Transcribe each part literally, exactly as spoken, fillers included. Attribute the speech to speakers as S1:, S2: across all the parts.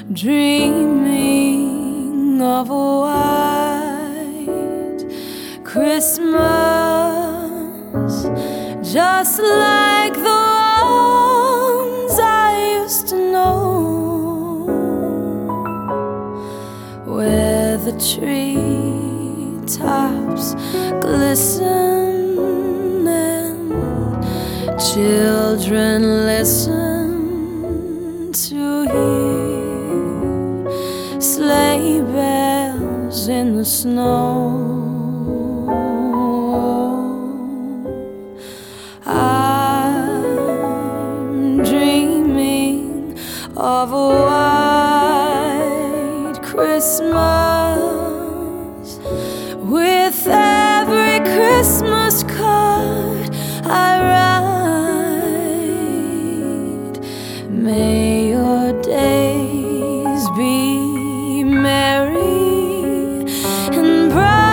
S1: dreaming of a white Christmas, just like the ones I used to know, where the tree tops glisten and children listen to hear sleigh bells in the snow. I'm dreaming of a white Christmas, with every Christmas card I write. May your days be merry and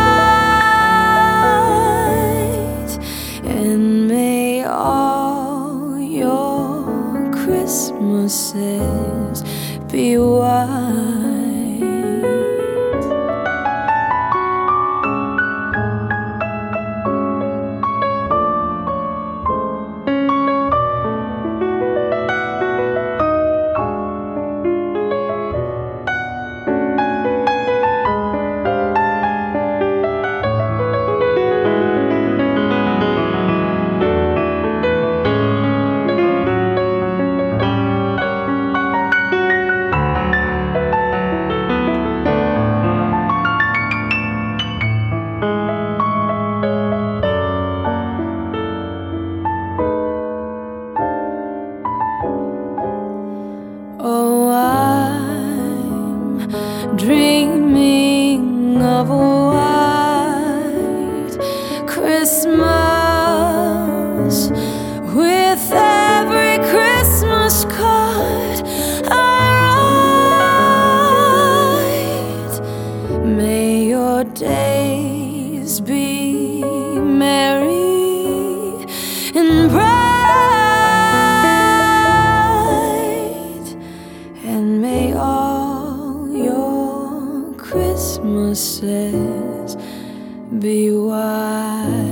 S1: bright, and may all your Christmases be white. Oh, I'm dreaming of a white Christmas, with every Christmas card I write. May your days be merry and bright, and may all your Christmases be white.